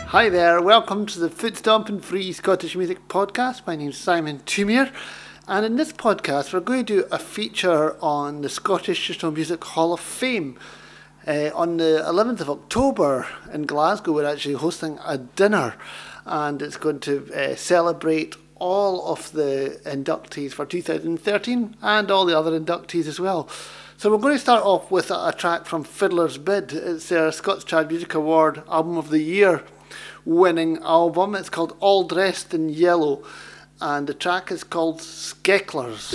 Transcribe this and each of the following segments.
Hi there, welcome to the Foot Stomping Free Scottish Music Podcast. My name's Simon Tumier, and in this podcast we're going to do a feature on the Scottish Traditional Music Hall of Fame. On the 11th of October in Glasgow we're actually hosting a dinner, and it's going to celebrate all of the inductees for 2013 and all the other inductees as well. So we're going to start off with a track from Fiddler's Bid. It's their Scots Trad Music Award Album of the Year winning album. It's called All Dressed in Yellow, and the track is called Skecklers.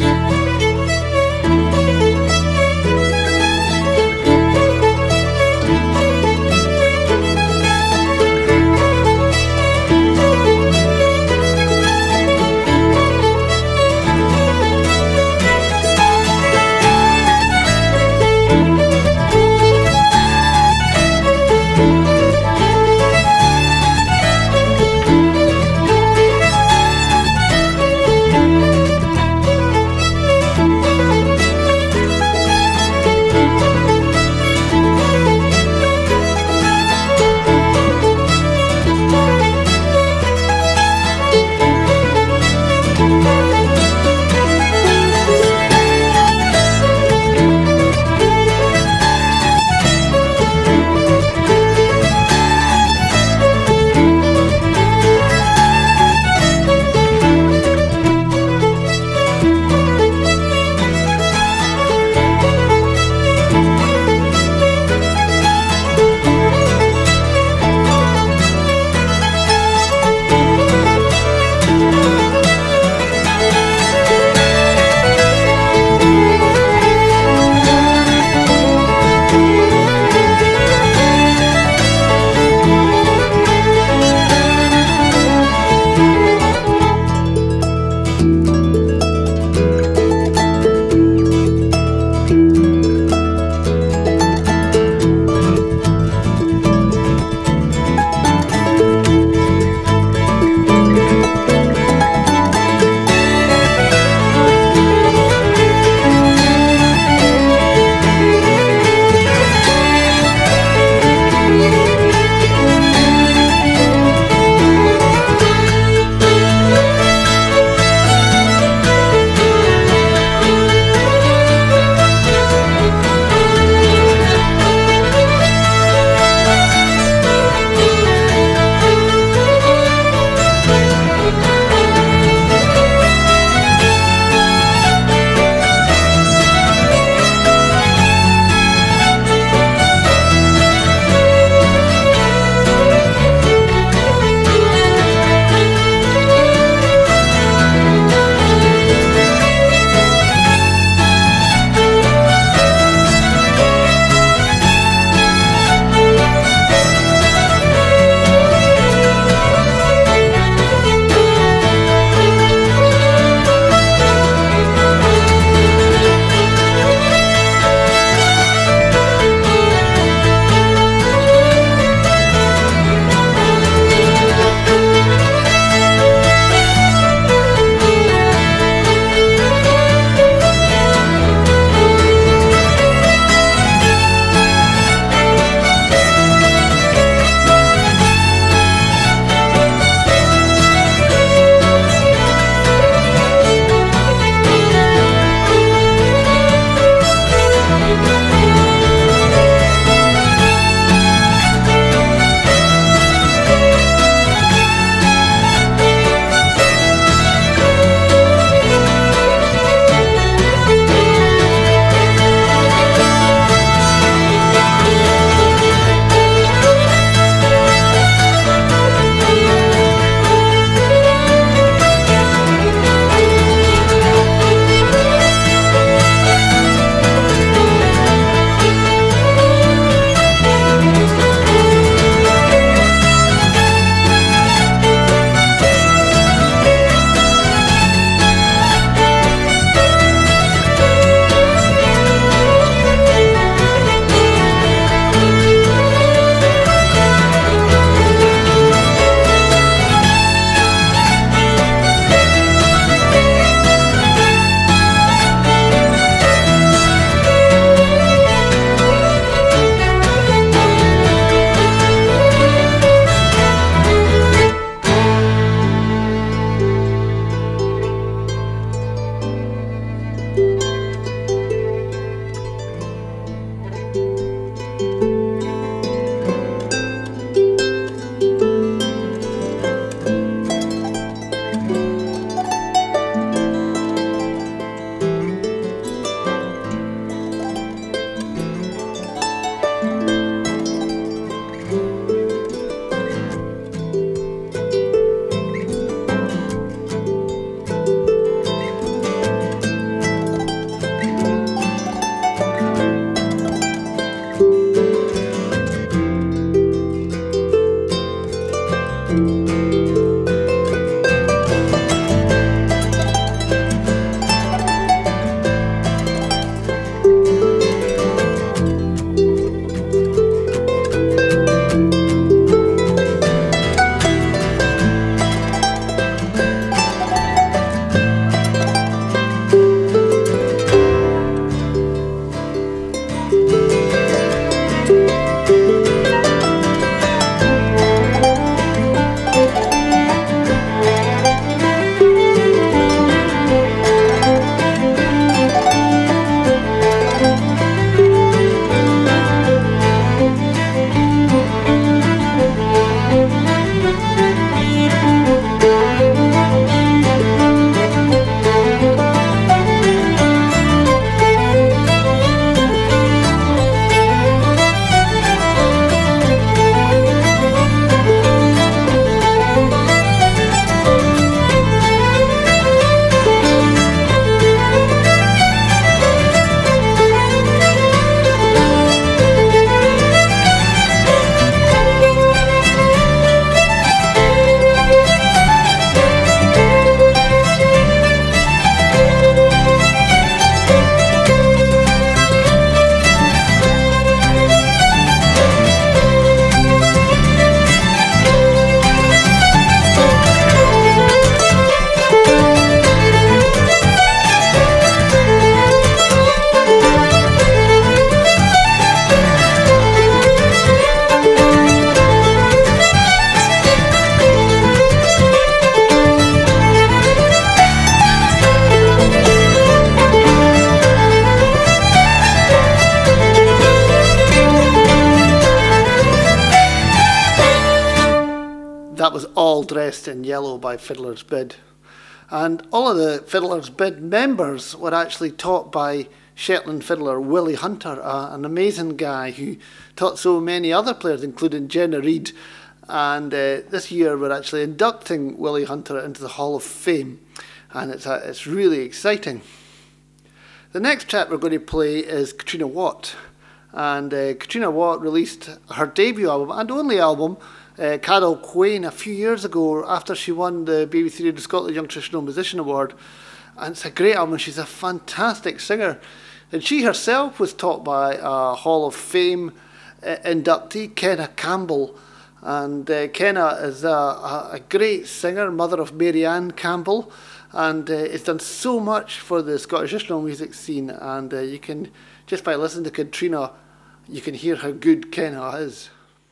That was All Dressed in Yellow by Fiddler's Bid. And all of the Fiddler's Bid members were actually taught by Shetland fiddler Willie Hunter, an amazing guy who taught so many other players, including Jenna Reid. And this year we're actually inducting Willie Hunter into the Hall of Fame, and it's really exciting. The next track we're going to play is Catriona Watt, and Catriona Watt released her debut album and only album, Carol Queen, a few years ago after she won the BBC Radio Scotland Young Traditional Musician Award, and it's a great album. She's a fantastic singer, and she herself was taught by a Hall of Fame inductee, Kenna Campbell, and Kenna is a great singer, mother of Marianne Campbell, and has done so much for the Scottish traditional music scene, and you can, just by listening to Catriona, you can hear how good Kenna is.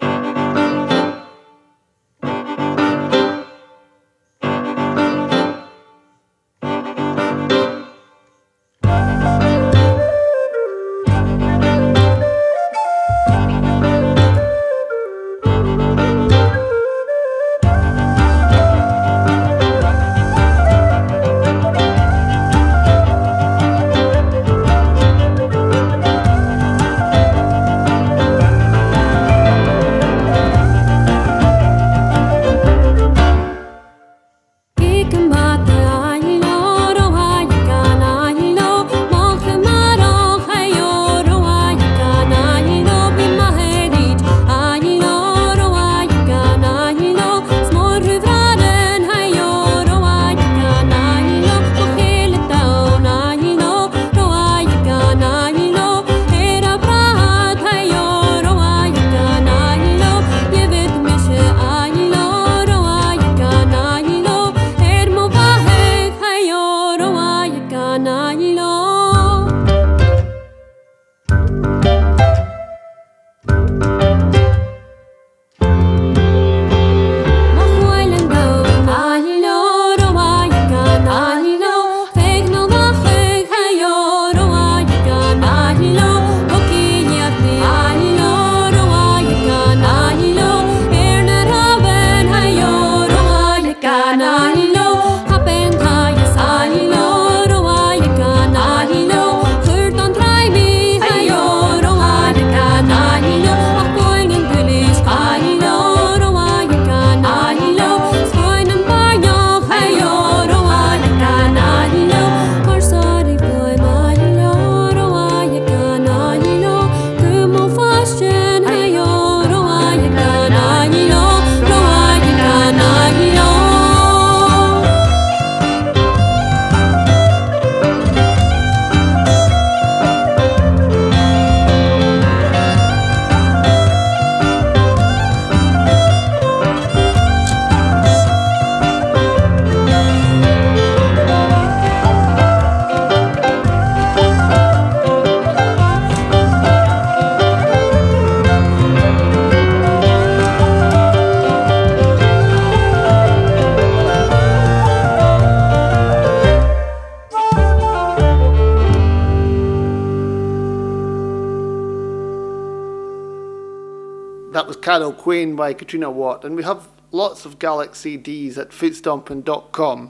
That was Carol Queen by Catriona Watt, and we have lots of Gaelic CDs at footstomping.com.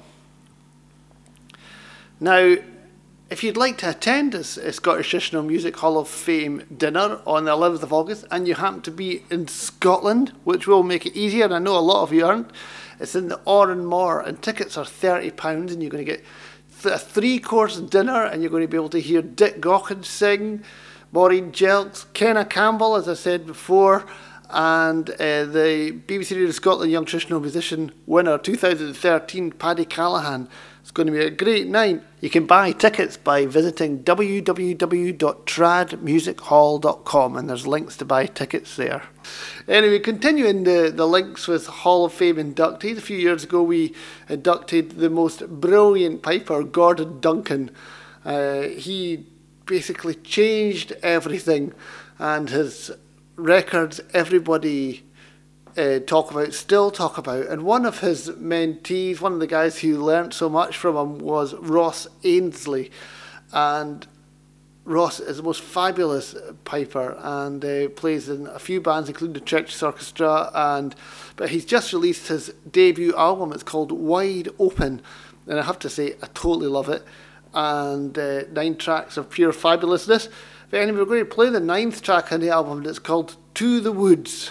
Now, if you'd like to attend a Scottish Traditional Music Hall of Fame dinner on the 11th of August and you happen to be in Scotland, which will make it easier, and I know a lot of you aren't, it's in the Oran Mor, and tickets are £30, and you're going to get a three-course dinner, and you're going to be able to hear Dick Gaughan sing, Maureen Jelks, Kenna Campbell, as I said before, and the BBC Radio Scotland Young Traditional Musician winner 2013, Paddy Callahan. It's going to be a great night. You can buy tickets by visiting www.tradmusichall.com, and there's links to buy tickets there. Anyway, continuing the links with Hall of Fame inductees. A few years ago we inducted the most brilliant piper, Gordon Duncan. He basically changed everything, and his records everybody still talk about. And one of his mentees, one of the guys who learnt so much from him, was Ross Ainslie. And Ross is the most fabulous piper and plays in a few bands, including the Churches Orchestra. But he's just released his debut album. It's called Wide Open, and I have to say I totally love it. And 9 tracks of pure fabulousness. But anyway, we're going to play the 9th track on the album, and it's called To the Woods.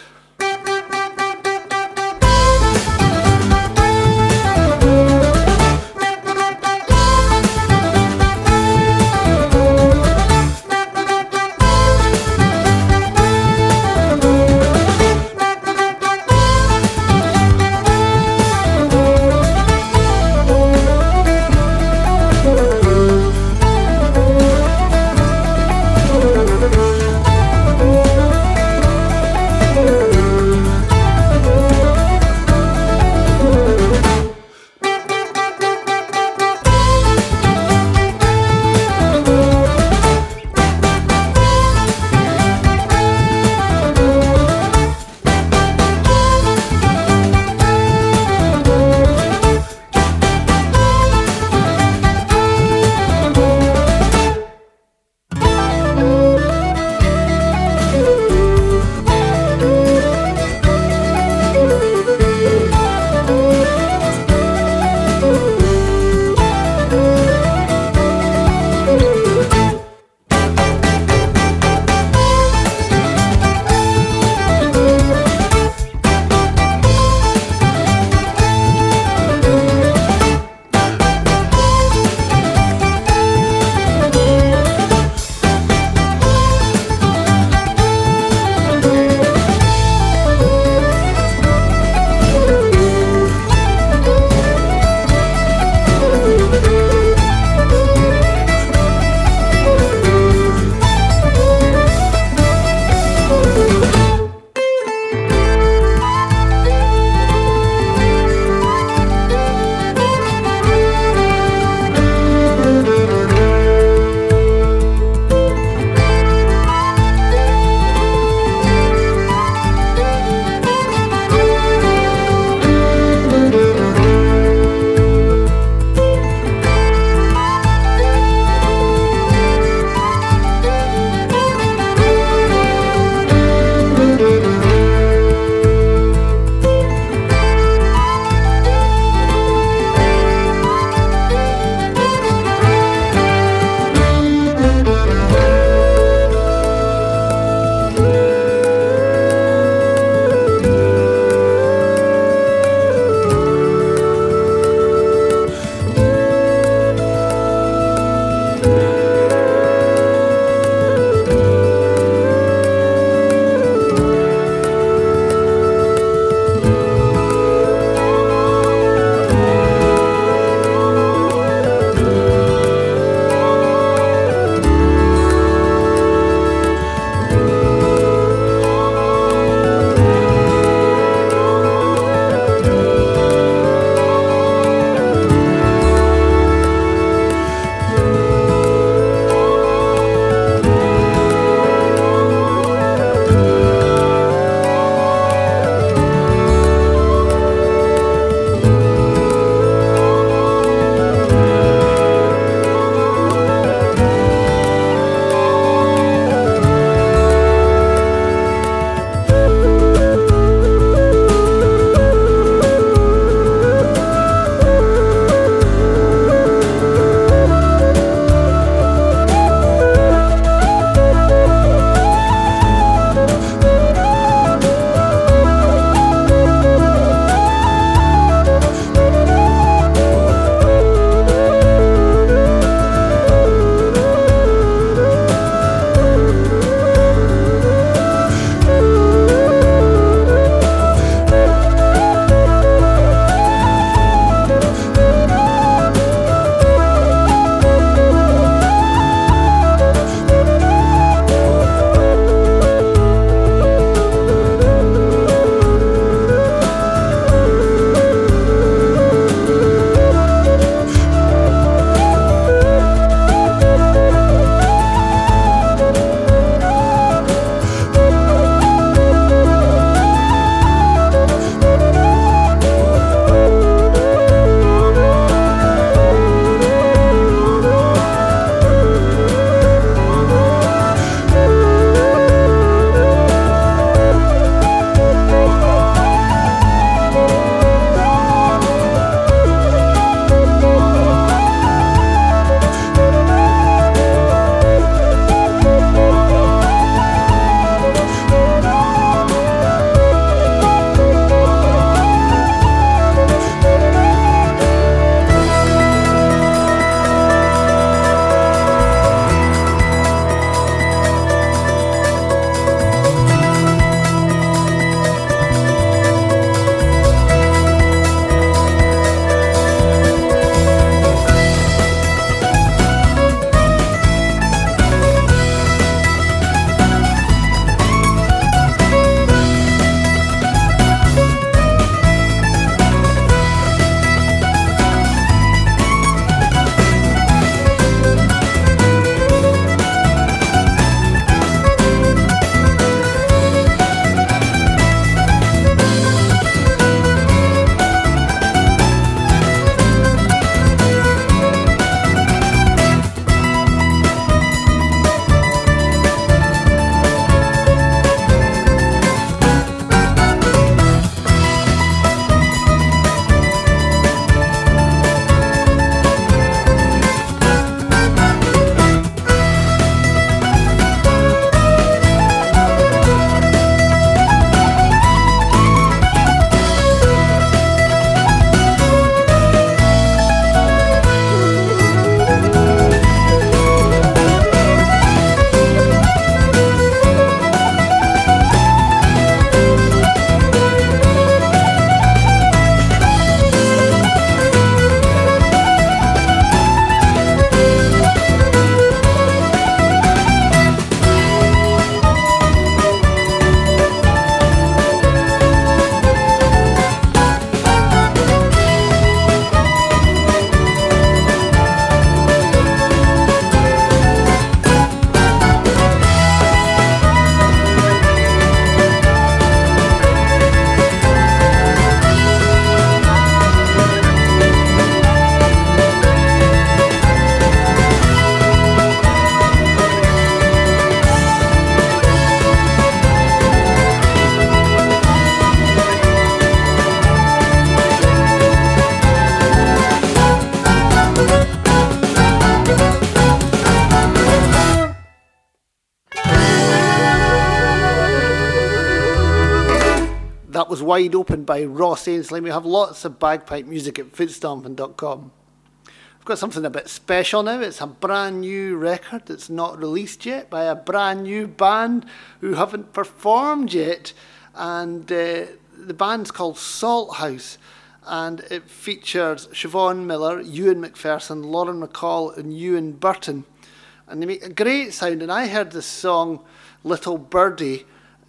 was Wide Open by Ross Ainsley. We have lots of bagpipe music at footstomping.com. I've got something a bit special now. It's a brand new record that's not released yet by a brand new band who haven't performed yet. And the band's called Salthouse. And it features Siobhan Miller, Ewan McPherson, Lauren McCall and Ewan Burton. And they make a great sound. And I heard this song, Little Birdie,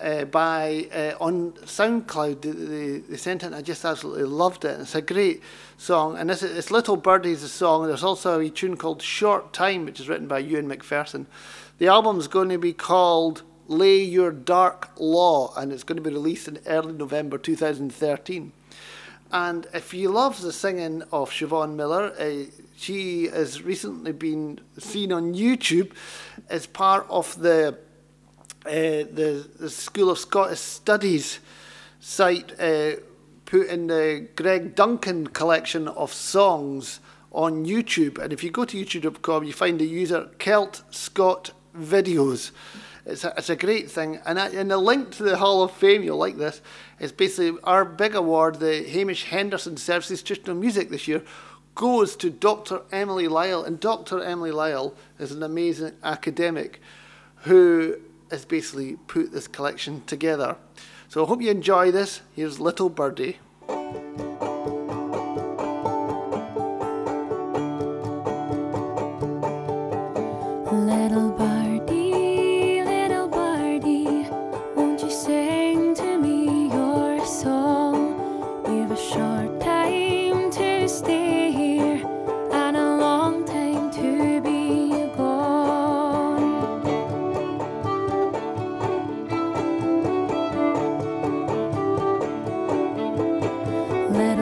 on SoundCloud. They sent it and I just absolutely loved it. And it's a great song. And it's Little Birdie is the song. There's also a tune called Short Time, which is written by Ewan McPherson. The album's going to be called Lay Your Dark Law, and it's going to be released in early November 2013. And if you love the singing of Siobhan Miller, she has recently been seen on YouTube as part of the School of Scottish Studies site, put in the Greg Duncan collection of songs on YouTube. And if you go to youtube.com, you find the user Celt Scott Videos. It's a great thing. And the link to the Hall of Fame, you'll like this, is basically our big award, the Hamish Henderson Services Traditional Music this year, goes to Dr. Emily Lyle. And Dr. Emily Lyle is an amazing academic who has basically put this collection together. So I hope you enjoy this. Here's Little Birdie. Little birdie, won't you sing to me your song? You've a short time to stay here and a long time to be gone. Little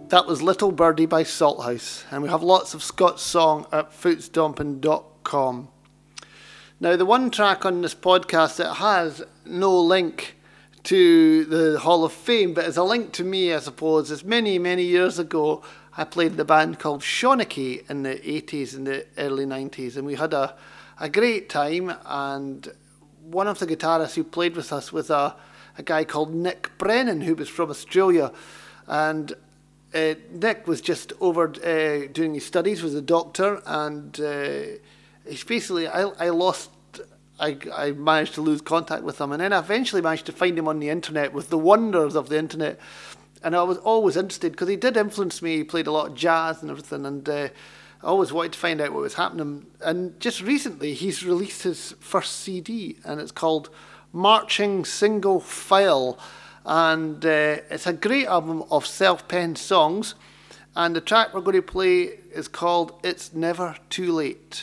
That was Little Birdie by Salthouse, and we have lots of Scott's song at footstomping.com. Now, the one track on this podcast that has no link to the Hall of Fame, but is a link to me, I suppose, is many, many years ago, I played in a band called Shawnee in the 80s and the early 90s, and we had a great time, and one of the guitarists who played with us was a guy called Nick Brennan, who was from Australia, and Nick was just over doing his studies, was a doctor, and he's basically, I managed to lose contact with him, and then I eventually managed to find him on the internet with the wonders of the internet, and I was always interested, because he did influence me. He played a lot of jazz and everything, and I always wanted to find out what was happening, and just recently he's released his first CD, and it's called Marching Single File, and it's a great album of self-penned songs, and the track we're going to play is called It's Never Too Late.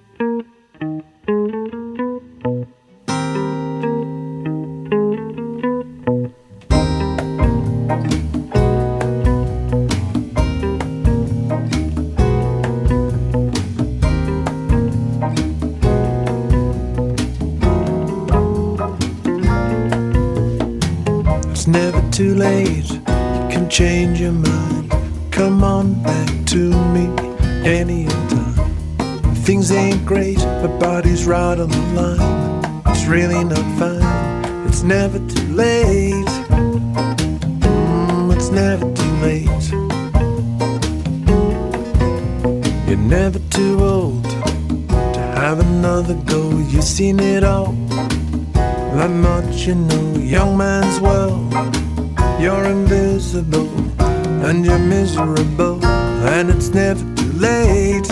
It's never too late, you can change your mind. Come on back to me anytime. Things ain't great, but body's right on the line. It's really not fine, it's never too late. It's never too late. You're never too old to have another go. You've seen it all, that much you know. Young man's world, you're invisible and you're miserable, and it's never too late.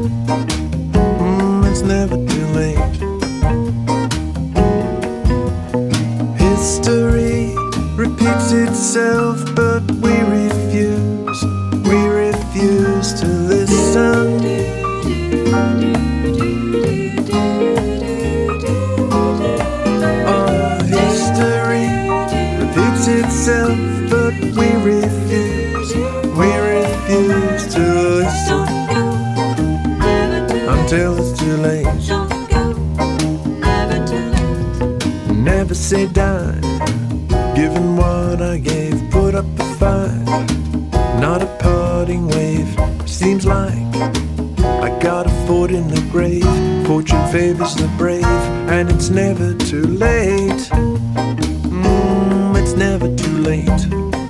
It's never too late. History repeats itself, but we refuse to listen. Itself, but we refuse to listen until it's too late. Never say die, given what I gave, put up a fight, not a parting wave. Seems like I got a foot in the grave. Fortune favors the brave, and it's never too late. It's never too late.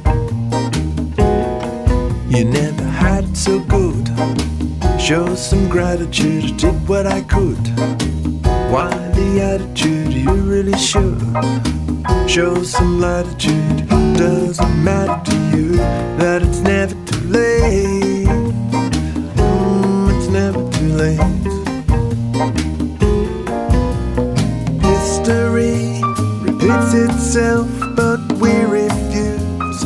You never had it so good. Show some gratitude, I did what I could. Why the attitude? You really should. Show some latitude. Doesn't matter to you that it's never too late. It's never too late. History repeats itself, but we refuse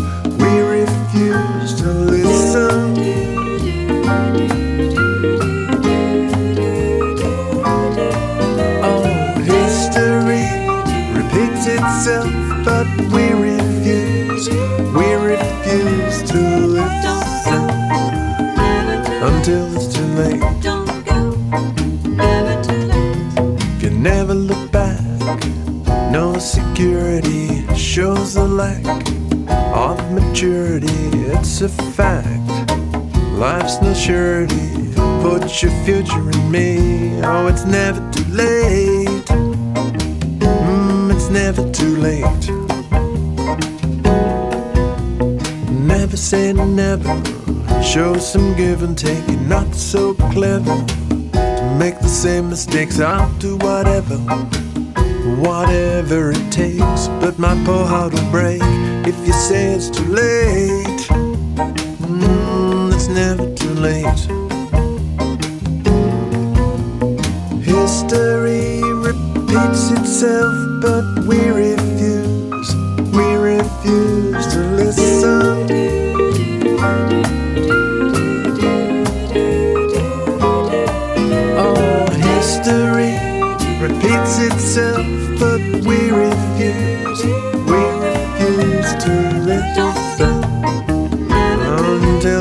to listen. Oh, history repeats itself, but we refuse to listen until it's too late. If you never look back, no security, shows the lack of maturity. It's a fact, life's no surety. Put your future in me. Oh, it's never too late. It's never too late. Never say never. Show some give and take. You're not so clever to make the same mistakes. I'll do whatever it takes, but my poor heart will break if you say it's too late. It's never too late. History repeats itself, but we refuse to listen. Oh, history repeats itself, but we refuse to listen until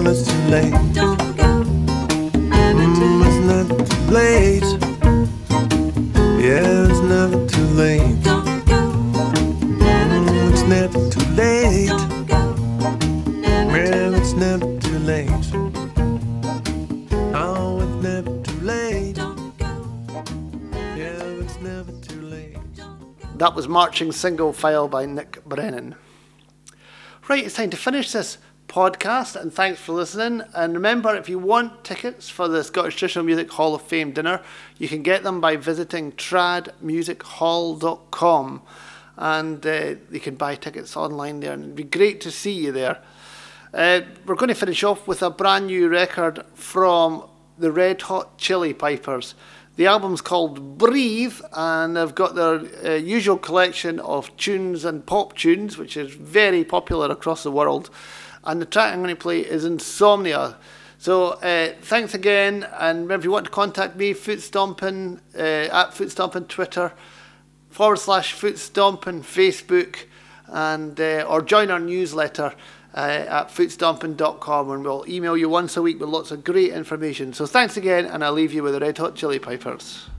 That was Marching Single File by Nick Brennan. Right, it's time to finish this podcast, and thanks for listening. And remember, if you want tickets for the Scottish Traditional Music Hall of Fame dinner, you can get them by visiting tradmusichall.com, and you can buy tickets online there, and it'd be great to see you there. We're going to finish off with a brand new record from the Red Hot Chili Peppers. The album's called Breathe, and they've got their usual collection of tunes and pop tunes, which is very popular across the world. And the track I'm going to play is Insomnia. So thanks again, and remember, if you want to contact me, Footstomping, at Footstomping Twitter, /Footstomping Facebook, and or join our newsletter at footstomping.com, and we'll email you once a week with lots of great information. So thanks again, and I'll leave you with the Red Hot Chili Peppers.